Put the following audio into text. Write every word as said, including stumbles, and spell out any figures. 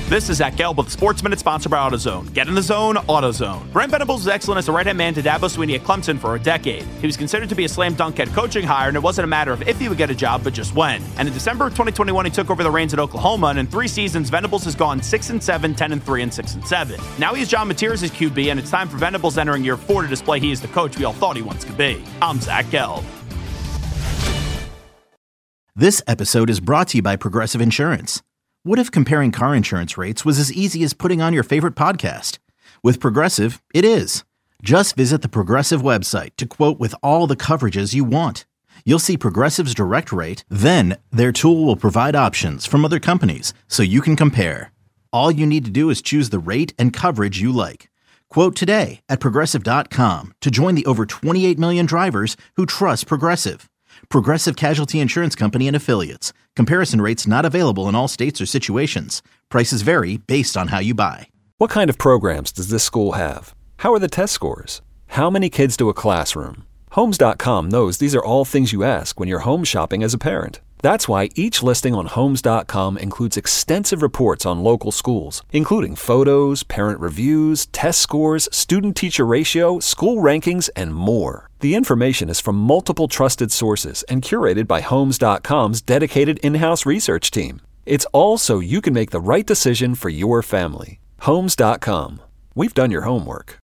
This is Zach Gelb with the Sports Minute, sponsored by AutoZone. Get in the zone, AutoZone. Brent Venables was excellent as a right-hand man to Dabo Swinney at Clemson for a decade. He was considered to be a slam dunk head coaching hire, and it wasn't a matter of if he would get a job, but just when. And in December of twenty twenty-one, he took over the reins at Oklahoma, and in three seasons, Venables has gone six and seven, ten and three, and six and seven. Now he has John Mateer as his Q B, and it's time for Venables entering year four to display he is the coach we all thought he once could be. I'm Zach Gelb. This episode is brought to you by Progressive Insurance. What if comparing car insurance rates was as easy as putting on your favorite podcast? With Progressive, it is. Just visit the Progressive website to quote with all the coverages you want. You'll see Progressive's direct rate, then their tool will provide options from other companies so you can compare. All you need to do is choose the rate and coverage you like. Quote today at Progressive dot com to join the over twenty-eight million drivers who trust Progressive. Progressive Casualty Insurance Company and Affiliates. Comparison rates not available in all states or situations. Prices vary based on how you buy. What kind of programs does this school have? How are the test scores? How many kids do a classroom? Homes dot com knows these are all things you ask when you're home shopping as a parent. That's why each listing on Homes dot com includes extensive reports on local schools, including photos, parent reviews, test scores, student-teacher ratio, school rankings, and more. The information is from multiple trusted sources and curated by Homes dot com's dedicated in-house research team. It's all so you can make the right decision for your family. Homes dot com. We've done your homework.